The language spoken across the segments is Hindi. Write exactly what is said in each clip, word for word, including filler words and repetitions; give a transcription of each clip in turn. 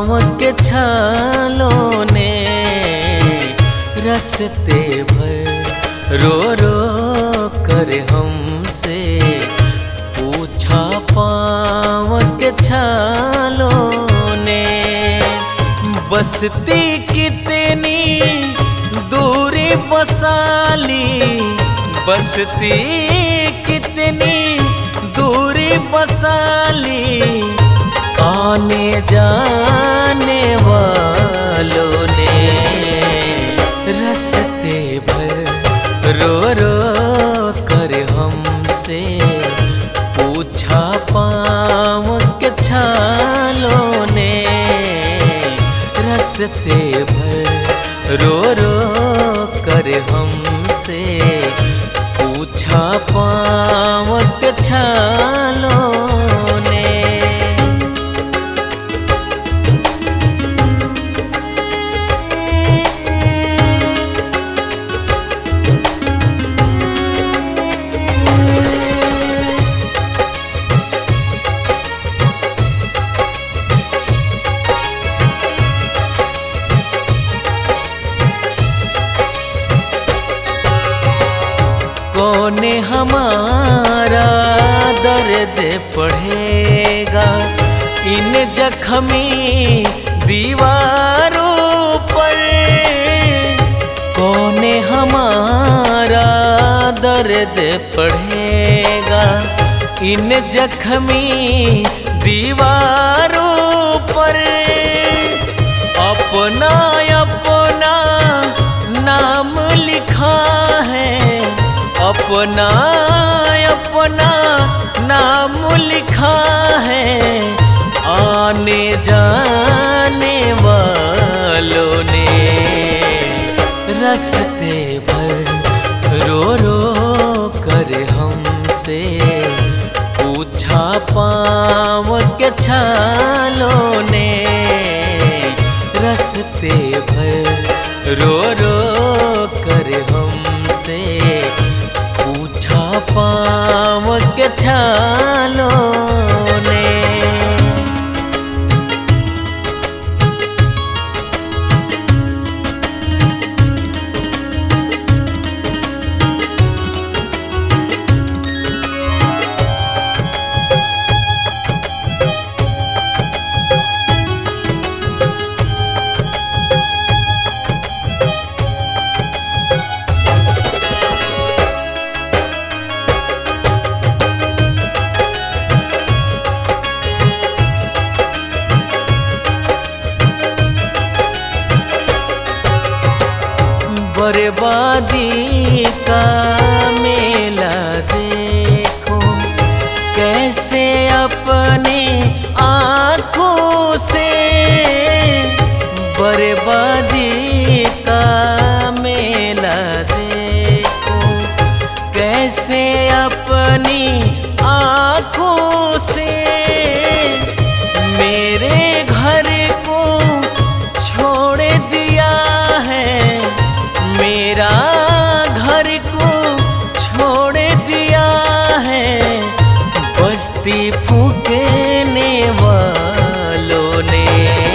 पाँव के छालों ने रस्ते भर रो रो कर हमसे पूछा पाँव के छालों ने। बसती कितनी दूरी बसाली, बसती कितनी दूरी बसाली, आने जाने वालों ने रस्ते भर रो रो कर हमसे पूछा पाँव के छालों ने। रस्ते भर रो रो कर हमसे पूछा पाँव के छालों ने। कौन हमारा दर्द पढ़ेगा इन जख्मी दीवारों पर। कौन हमारा दर्द पढ़ेगा इन जख्मी दीवारों पर। अपना अपना नाम लिखा है, अपना अपना नाम लिखा है, आने जाने वालों ने रस्ते भर रो रो कर हमसे पूछा पाँव के छालों ने। रस्ते भर रो रो कर हमसे पूछा पाँव के छालों ने। बर्बादी का मेला देखो कैसे अपने आँखों से। बर्बादी का मेला देखो कैसे अपनी आँखों से। मेरे घर को छोड़ दिया है, मेरा घर को छोड़ दिया है, बस्ती फूकने वालों ने।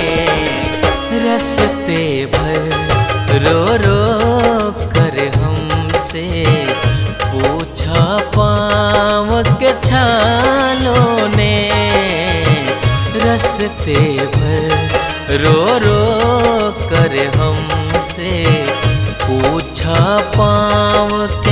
रस्ते भर रो रो कर हमसे पूछा पाँव के छालों ने। रस्ते भर रो रो कर हमसे पूछा पाँव